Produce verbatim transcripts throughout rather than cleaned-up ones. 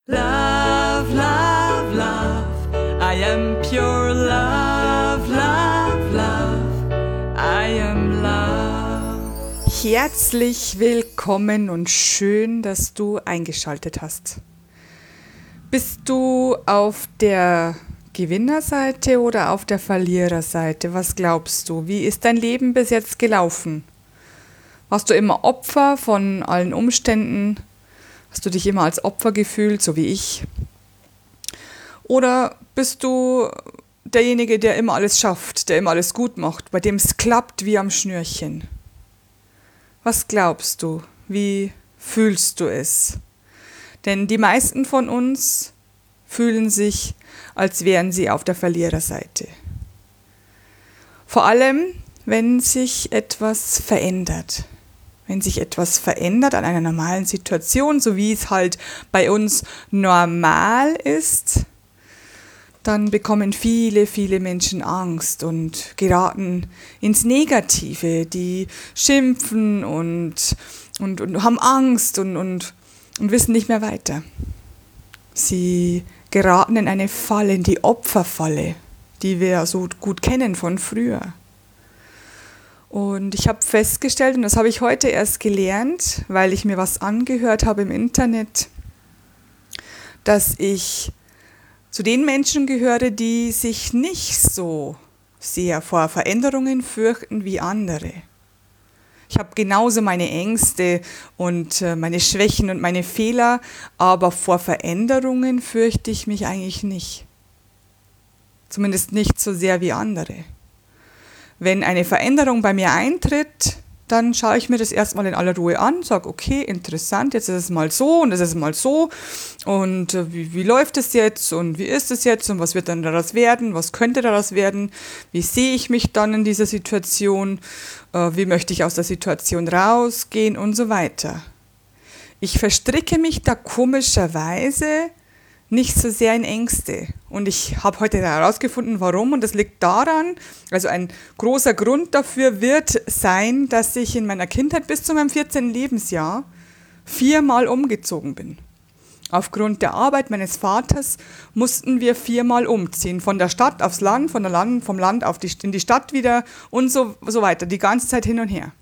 Love, love, love, I am pure love, love, love, I am love. Herzlich willkommen und schön, dass du eingeschaltet hast. Bist du auf der Gewinnerseite oder auf der Verliererseite? Was glaubst du? Wie ist dein Leben bis jetzt gelaufen? Warst du immer Opfer von allen Umständen? Hast du dich immer als Opfer gefühlt, so wie ich? Oder bist du derjenige, der immer alles schafft, der immer alles gut macht, bei dem es klappt wie am Schnürchen? Was glaubst du? Wie fühlst du es? Denn die meisten von uns fühlen sich, als wären sie auf der Verliererseite. Vor allem, wenn sich etwas verändert. Wenn sich etwas verändert an einer normalen Situation, so wie es halt bei uns normal ist, dann bekommen viele, viele Menschen Angst und geraten ins Negative. Die schimpfen und, und, und haben Angst und, und, und wissen nicht mehr weiter. Sie geraten in eine Falle, in die Opferfalle, die wir so gut kennen von früher. Und ich habe festgestellt, und das habe ich heute erst gelernt, weil ich mir was angehört habe im Internet, dass ich zu den Menschen gehöre, die sich nicht so sehr vor Veränderungen fürchten wie andere. Ich habe genauso meine Ängste und meine Schwächen und meine Fehler, aber vor Veränderungen fürchte ich mich eigentlich nicht. Zumindest nicht so sehr wie andere. Wenn eine Veränderung bei mir eintritt, dann schaue ich mir das erstmal in aller Ruhe an, sage, okay, interessant, jetzt ist es mal so und es ist mal so und äh, wie, wie läuft es jetzt und wie ist es jetzt und was wird dann daraus werden, was könnte daraus werden, wie sehe ich mich dann in dieser Situation, äh, wie möchte ich aus der Situation rausgehen und so weiter. Ich verstricke mich da komischerweise nicht so sehr in Ängste. Und ich habe heute herausgefunden, warum. Und das liegt daran, also ein großer Grund dafür wird sein, dass ich in meiner Kindheit bis zu meinem vierzehnten Lebensjahr viermal umgezogen bin. Aufgrund der Arbeit meines Vaters mussten wir viermal umziehen. Von der Stadt aufs Land, von der Land, vom Land auf die, in die Stadt wieder und so, so weiter. Die ganze Zeit hin und her.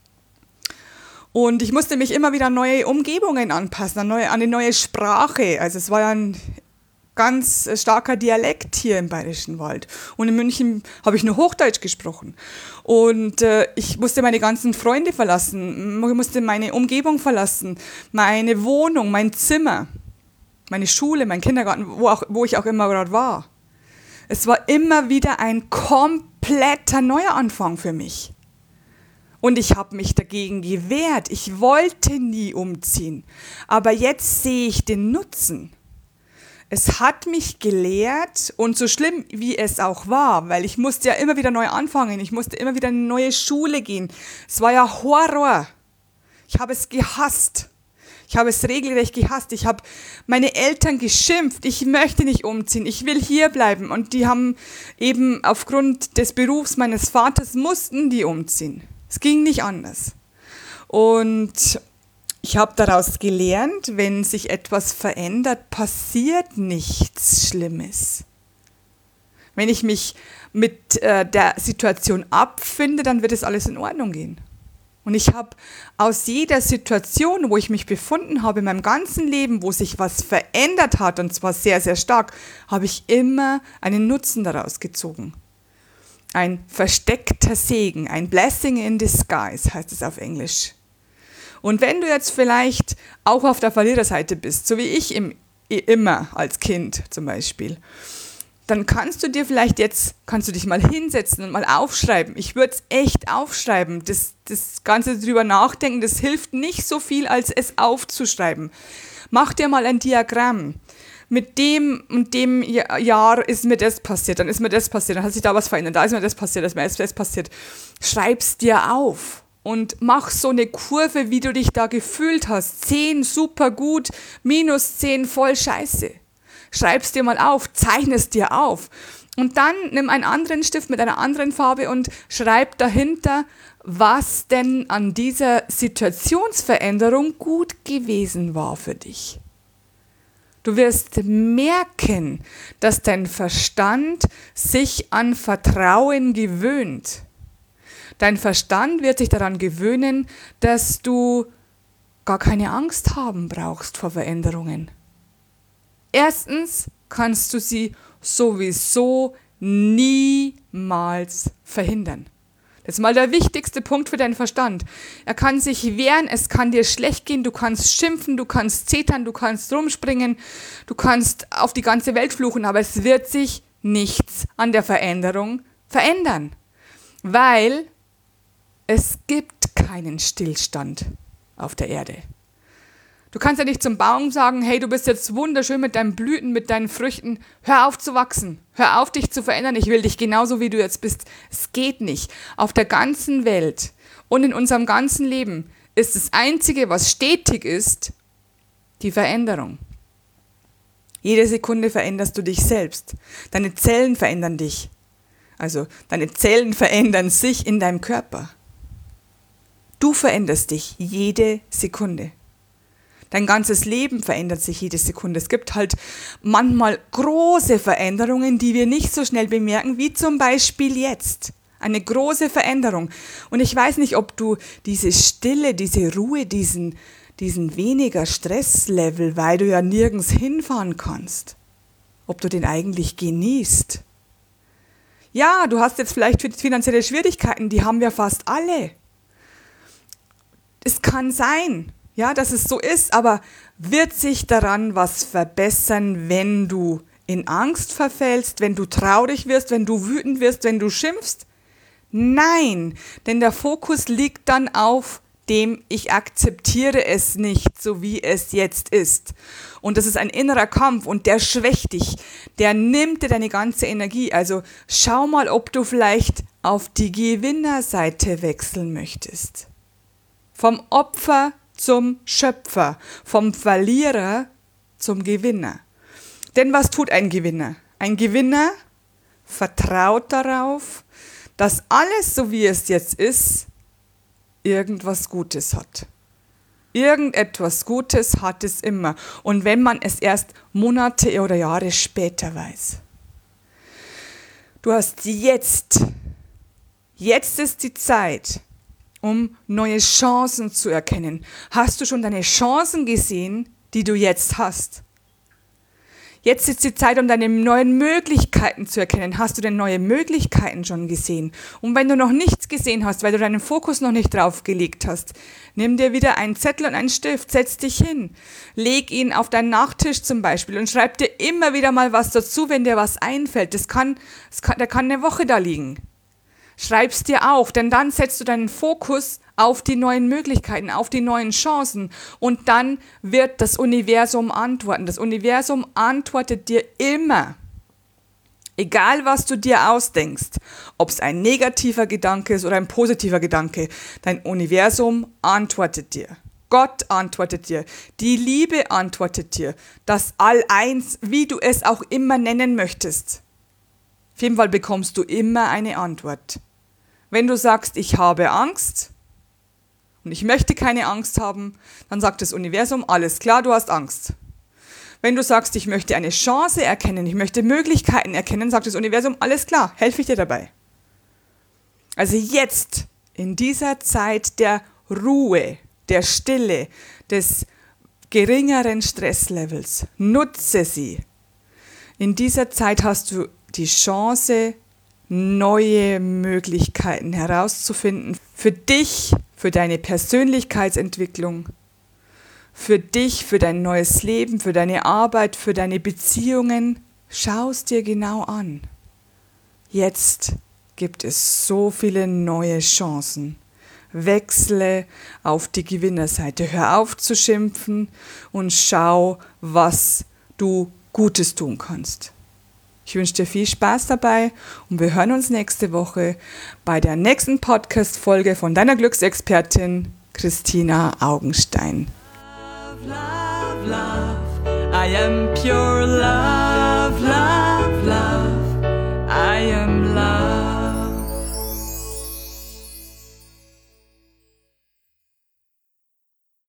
Und ich musste mich immer wieder an neue Umgebungen anpassen, an, neue, an die neue Sprache. Also es war ja ein ganz starker Dialekt hier im Bayerischen Wald. Und in München habe ich nur Hochdeutsch gesprochen. Und äh, ich musste meine ganzen Freunde verlassen, ich musste meine Umgebung verlassen, meine Wohnung, mein Zimmer, meine Schule, mein Kindergarten, wo, auch, wo ich auch immer gerade war. Es war immer wieder ein kompletter Neuanfang für mich. Und ich habe mich dagegen gewehrt. Ich wollte nie umziehen. Aber jetzt sehe ich den Nutzen. Es hat mich gelehrt und so schlimm wie es auch war, weil ich musste ja immer wieder neu anfangen. Ich musste immer wieder in eine neue Schule gehen. Es war ja Horror. Ich habe es gehasst. Ich habe es regelrecht gehasst. Ich habe meine Eltern geschimpft. Ich möchte nicht umziehen. Ich will hier bleiben. Und die haben eben aufgrund des Berufs meines Vaters mussten die umziehen. Es ging nicht anders. Und ich habe daraus gelernt, wenn sich etwas verändert, passiert nichts Schlimmes. Wenn ich mich mit äh, der Situation abfinde, dann wird es alles in Ordnung gehen. Und ich habe aus jeder Situation, wo ich mich befunden habe, in meinem ganzen Leben, wo sich was verändert hat, und zwar sehr, sehr stark, habe ich immer einen Nutzen daraus gezogen. Ein versteckter Segen, ein Blessing in disguise heißt es auf Englisch. Und wenn du jetzt vielleicht auch auf der Verliererseite bist, so wie ich im, immer als Kind zum Beispiel, dann kannst du dir vielleicht jetzt, kannst du dich mal hinsetzen und mal aufschreiben. Ich würde es echt aufschreiben. Das, das Ganze drüber nachdenken, das hilft nicht so viel, als es aufzuschreiben. Mach dir mal ein Diagramm. Mit dem und dem Jahr ist mir das passiert, dann ist mir das passiert, dann hat sich da was verändert, da ist mir das passiert, da ist mir das passiert. Schreib's dir auf und mach so eine Kurve, wie du dich da gefühlt hast. zehn super gut, minus zehn voll scheiße. Schreib's dir mal auf, zeichne es dir auf. Und dann nimm einen anderen Stift mit einer anderen Farbe und schreib dahinter, was denn an dieser Situationsveränderung gut gewesen war für dich. Du wirst merken, dass dein Verstand sich an Vertrauen gewöhnt. Dein Verstand wird sich daran gewöhnen, dass du gar keine Angst haben brauchst vor Veränderungen. Erstens kannst du sie sowieso niemals verhindern. Das ist mal der wichtigste Punkt für deinen Verstand. Er kann sich wehren, es kann dir schlecht gehen, du kannst schimpfen, du kannst zetern, du kannst rumspringen, du kannst auf die ganze Welt fluchen, aber es wird sich nichts an der Veränderung verändern, weil es gibt keinen Stillstand auf der Erde. Du kannst ja nicht zum Baum sagen, hey, du bist jetzt wunderschön mit deinen Blüten, mit deinen Früchten. Hör auf zu wachsen. Hör auf, dich zu verändern. Ich will dich genauso, wie du jetzt bist. Es geht nicht. Auf der ganzen Welt und in unserem ganzen Leben ist das Einzige, was stetig ist, die Veränderung. Jede Sekunde veränderst du dich selbst. Deine Zellen verändern dich. Also deine Zellen verändern sich in deinem Körper. Du veränderst dich jede Sekunde. Dein ganzes Leben verändert sich jede Sekunde. Es gibt halt manchmal große Veränderungen, die wir nicht so schnell bemerken, wie zum Beispiel jetzt. Eine große Veränderung. Und ich weiß nicht, ob du diese Stille, diese Ruhe, diesen, diesen weniger Stresslevel, weil du ja nirgends hinfahren kannst, ob du den eigentlich genießt. Ja, du hast jetzt vielleicht finanzielle Schwierigkeiten, die haben wir fast alle. Es kann sein, ja, dass es so ist, aber wird sich daran was verbessern, wenn du in Angst verfällst, wenn du traurig wirst, wenn du wütend wirst, wenn du schimpfst? Nein, denn der Fokus liegt dann auf dem, ich akzeptiere es nicht, so wie es jetzt ist. Und das ist ein innerer Kampf und der schwächt dich, der nimmt dir deine ganze Energie. Also schau mal, ob du vielleicht auf die Gewinnerseite wechseln möchtest. Vom Opfer zum Schöpfer, vom Verlierer zum Gewinner. Denn was tut ein Gewinner? Ein Gewinner vertraut darauf, dass alles, so wie es jetzt ist, irgendwas Gutes hat. Irgendetwas Gutes hat es immer. Und wenn man es erst Monate oder Jahre später weiß. Du hast jetzt, jetzt ist die Zeit, um neue Chancen zu erkennen. Hast du schon deine Chancen gesehen, die du jetzt hast? Jetzt ist die Zeit, um deine neuen Möglichkeiten zu erkennen. Hast du denn neue Möglichkeiten schon gesehen? Und wenn du noch nichts gesehen hast, weil du deinen Fokus noch nicht drauf gelegt hast, nimm dir wieder einen Zettel und einen Stift, setz dich hin, leg ihn auf deinen Nachttisch zum Beispiel und schreib dir immer wieder mal was dazu, wenn dir was einfällt. Das kann, das kann, der kann eine Woche da liegen. Schreib's dir auf, denn dann setzt du deinen Fokus auf die neuen Möglichkeiten, auf die neuen Chancen und dann wird das Universum antworten. Das Universum antwortet dir immer, egal was du dir ausdenkst, ob es ein negativer Gedanke ist oder ein positiver Gedanke, dein Universum antwortet dir. Gott antwortet dir, die Liebe antwortet dir, das All-Eins, wie du es auch immer nennen möchtest. Auf jeden Fall bekommst du immer eine Antwort. Wenn du sagst, ich habe Angst und ich möchte keine Angst haben, dann sagt das Universum, alles klar, du hast Angst. Wenn du sagst, ich möchte eine Chance erkennen, ich möchte Möglichkeiten erkennen, sagt das Universum, alles klar, helfe ich dir dabei. Also jetzt, in dieser Zeit der Ruhe, der Stille, des geringeren Stresslevels, nutze sie. In dieser Zeit hast du die Chance, neue Möglichkeiten herauszufinden. Für dich, für deine Persönlichkeitsentwicklung, für dich, für dein neues Leben, für deine Arbeit, für deine Beziehungen. Schau es dir genau an. Jetzt gibt es so viele neue Chancen. Wechsle auf die Gewinnerseite. Hör auf zu schimpfen und schau, was du Gutes tun kannst. Ich wünsche dir viel Spaß dabei und wir hören uns nächste Woche bei der nächsten Podcast-Folge von deiner Glücksexpertin Christina Augenstein. Love, love, love, I am pure love.